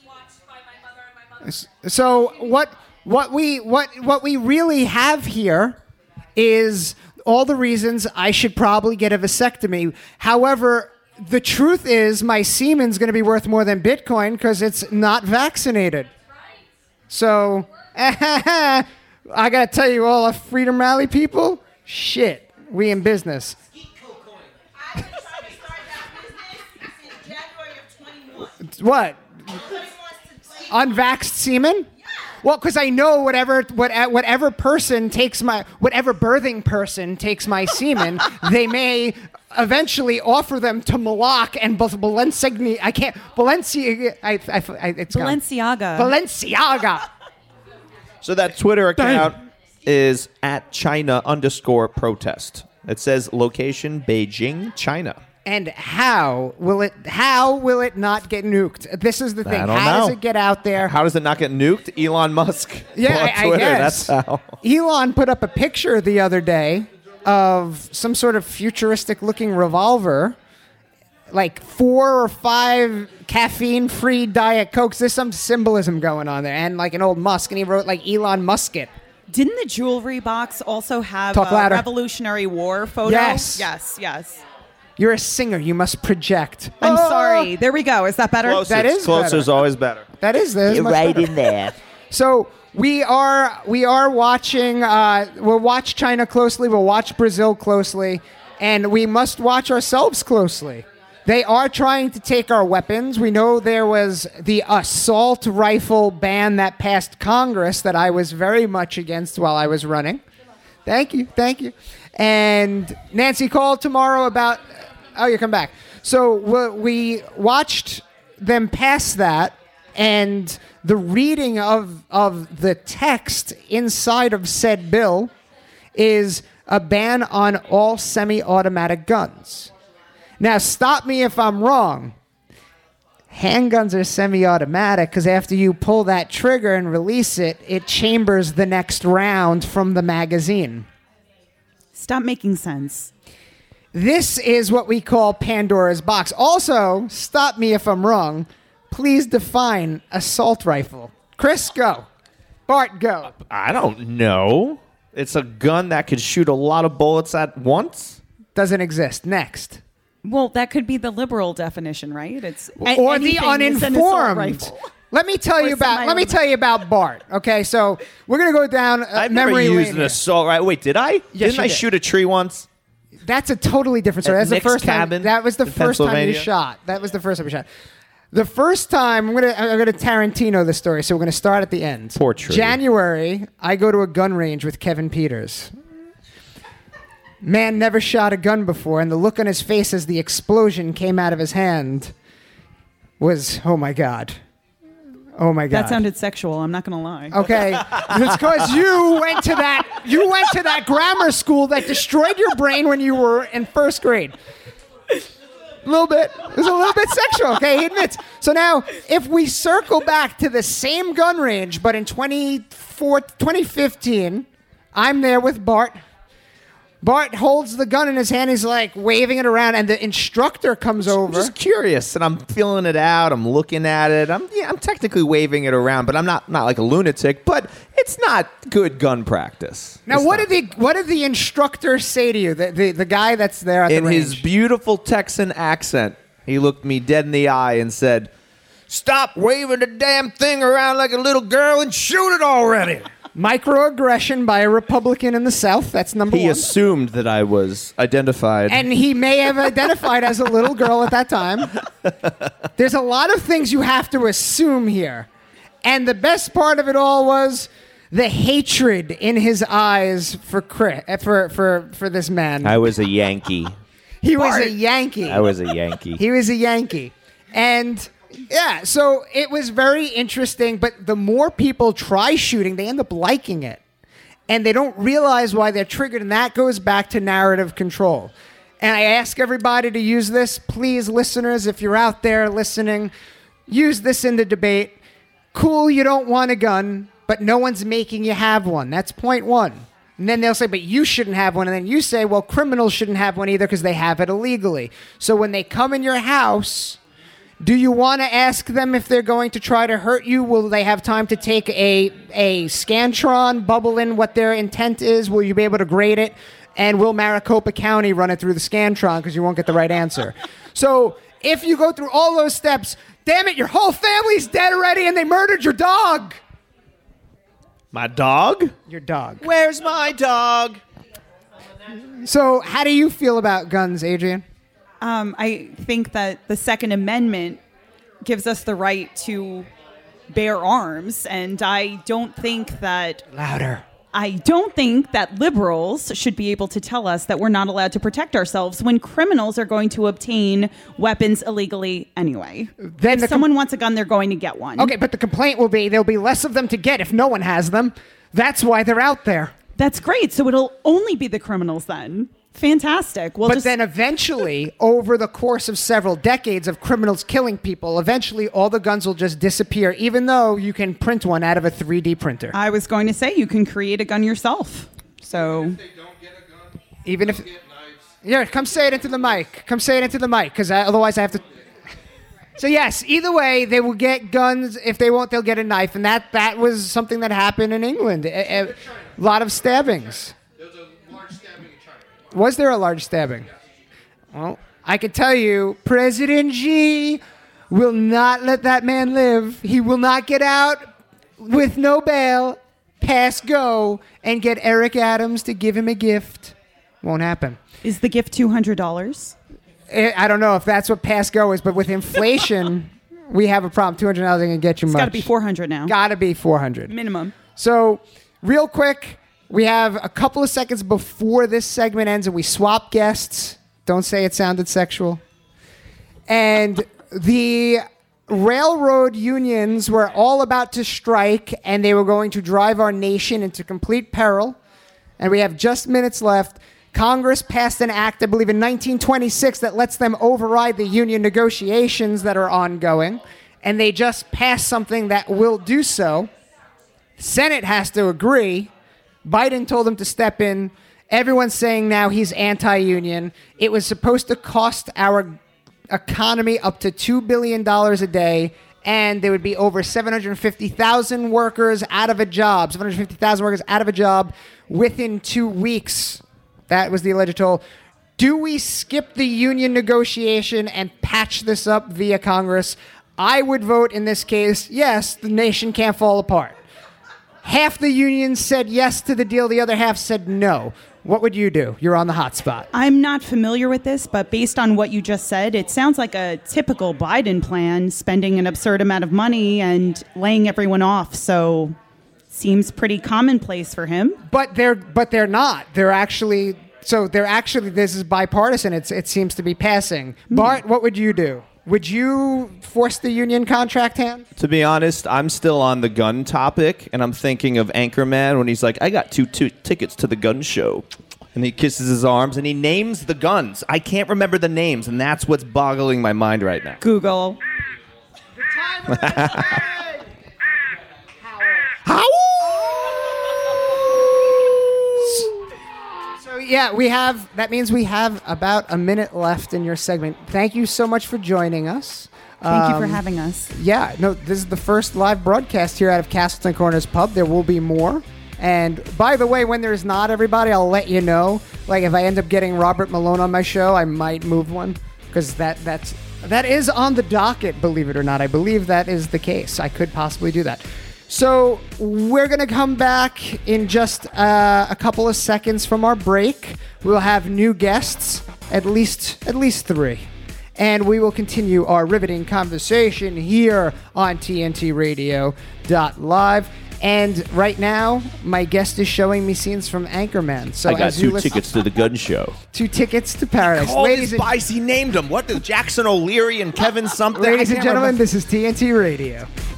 So what we really have here is all the reasons I should probably get a vasectomy. However, the truth is my semen's going to be worth more than Bitcoin because it's not vaccinated. So, I got to tell you all, our Freedom Rally people, shit, we in business. What? Unvaxxed semen? Well, because I know whatever birthing person takes my semen, they may eventually offer them to Malak and Balenciaga. I can't. It's Balenciaga. Balenciaga. So that Twitter account is at China_protest. It says location Beijing, China. And how will it not get nuked? This is the thing. How does it get out there? How does it not get nuked? Elon Musk. Yeah, on Twitter. I guess. That's how. Elon put up a picture the other day of some sort of futuristic-looking revolver, like 4 or 5 caffeine-free Diet Cokes. There's some symbolism going on there, and like an old Musk, and he wrote like Elon Musket. Didn't the jewelry box also have Talk a louder. Revolutionary War photo? Yes. Yes. You're a singer. You must project. I'm sorry. There we go. Is that better? That is Closer's better. always better. That is. You're much right better. in there. So we are watching. We'll watch China closely. We'll watch Brazil closely, and we must watch ourselves closely. They are trying to take our weapons. We know there was the assault rifle ban that passed Congress that I was very much against while I was running. Thank you. And Nancy called tomorrow about... Oh, you come back. So we watched them pass that, and the reading of the text inside of said bill is a ban on all semi-automatic guns. Now, stop me if I'm wrong. Handguns are semi-automatic because after you pull that trigger and release it, it chambers the next round from the magazine. Stop making sense. This is what we call Pandora's box. Also, stop me if I'm wrong. Please define assault rifle. Chris, go. Bart, go. I don't know. It's a gun that could shoot a lot of bullets at once. Doesn't exist. Next. Well, that could be the liberal definition, right? It's or the uninformed. Let me tell you about Bart. Okay, so we're gonna go down I've memory never lane. used an assault rifle. Wait, did I? Yes, Didn't I you did. shoot a tree once? That's a totally different story. At That's the Nick's first time. cabin That was the in first time you Pennsylvania? shot. That was the first time you shot. The first time I'm gonna Tarantino the story. So we're gonna start at the end. Poor tree. January, I go to a gun range with Kevin Peters. Man never shot a gun before, and the look on his face as the explosion came out of his hand was, oh my God. Oh my God. That sounded sexual. I'm not going to lie. Okay. It's because you went to that grammar school that destroyed your brain when you were in first grade. A little bit. It was a little bit sexual, okay? He admits. So now, if we circle back to the same gun range, but in 2015, I'm there with Bart. Bart holds the gun in his hand. He's like waving it around, and the instructor comes over. I'm just curious, and I'm feeling it out. I'm looking at it. I'm technically waving it around, but I'm not like a lunatic. But it's not good gun practice. Now, what did the instructor say to you? The guy that's there at the range? In his beautiful Texan accent, he looked me dead in the eye and said, "Stop waving the damn thing around like a little girl and shoot it already." Microaggression by a Republican in the South. That's number one. He assumed that I was identified. And he may have identified as a little girl at that time. There's a lot of things you have to assume here. And the best part of it all was the hatred in his eyes for this man. I was a Yankee. He was a Yankee. I was a Yankee. He was a Yankee. And yeah, so it was very interesting, but the more people try shooting, they end up liking it. And they don't realize why they're triggered, and that goes back to narrative control. And I ask everybody to use this. Please, listeners, if you're out there listening, use this in the debate. Cool, you don't want a gun, but no one's making you have one. That's point one. And then they'll say, but you shouldn't have one. And then you say, well, criminals shouldn't have one either because they have it illegally. So when they come in your house, do you want to ask them if they're going to try to hurt you? Will they have time to take a Scantron, bubble in what their intent is? Will you be able to grade it? And will Maricopa County run it through the Scantron because you won't get the right answer? So if you go through all those steps, damn it, your whole family's dead already and they murdered your dog. My dog? Your dog. Where's my dog? So how do you feel about guns, Adrian? I think that the Second Amendment gives us the right to bear arms, and I don't think that liberals should be able to tell us that we're not allowed to protect ourselves when criminals are going to obtain weapons illegally anyway. Then if someone wants a gun, they're going to get one. Okay, but the complaint will be there'll be less of them to get if no one has them. That's why they're out there. That's great. So it'll only be the criminals then. Fantastic. But then eventually, over the course of several decades of criminals killing people, eventually all the guns will just disappear, even though you can print one out of a 3D printer. I was going to say you can create a gun yourself. So even if yeah, come say it into the mic. Come say it into the mic, because otherwise I have to. So yes, either way, they will get guns. If they won't, they'll get a knife, and that was something that happened in England. A lot of stabbings. Was there a large stabbing? Well, I can tell you, President Xi will not let that man live. He will not get out with no bail, pass go, and get Eric Adams to give him a gift. Won't happen. Is the gift $200? I don't know if that's what pass go is, but with inflation, we have a problem. $200 ain't gonna get you much. It's got to be $400 now. Got to be $400 minimum. So, real quick. We have a couple of seconds before this segment ends, and we swap guests. Don't say it sounded sexual. And the railroad unions were all about to strike, and they were going to drive our nation into complete peril. And we have just minutes left. Congress passed an act, I believe, in 1926 that lets them override the union negotiations that are ongoing. And they just passed something that will do so. Senate has to agree. Biden told them to step in. Everyone's saying now he's anti-union. It was supposed to cost our economy up to $2 billion a day, and there would be over 750,000 workers out of a job, 750,000 workers out of a job within 2 weeks. That was the alleged toll. Do we skip the union negotiation and patch this up via Congress? I would vote in this case, yes, the nation can't fall apart. Half the unions said yes to the deal. The other half said no. What would you do? You're on the hot spot. I'm not familiar with this, but based on what you just said, it sounds like a typical Biden plan, spending an absurd amount of money and laying everyone off. So seems pretty commonplace for him. But they're not. They're actually this is bipartisan. It seems to be passing. Bart, what would you do? Would you force the union contract hand? To be honest, I'm still on the gun topic, and I'm thinking of Anchorman when he's like, I got two tickets to the gun show. And he kisses his arms, and he names the guns. I can't remember the names, and that's what's boggling my mind right now. Google. So yeah, that means we have about a minute left in your segment. Thank you so much for joining us. Thank you for having us. Yeah, no, this is the first live broadcast here out of Castleton Corners Pub. There will be more. And by the way, when there's not everybody, I'll let you know. Like if I end up getting Robert Malone on my show, I might move one because that is on the docket, believe it or not. I believe that is the case. I could possibly do that. So we're going to come back in just a couple of seconds from our break. We'll have new guests, at least 3. And we will continue our riveting conversation here on TNTRadio.live. And right now, my guest is showing me scenes from Anchorman. So I got 2 tickets to the gun show. 2 tickets to paradise. Ladies and he named them. What? Jackson O'Leary and Kevin something? Ladies and gentlemen, this is TNT Radio.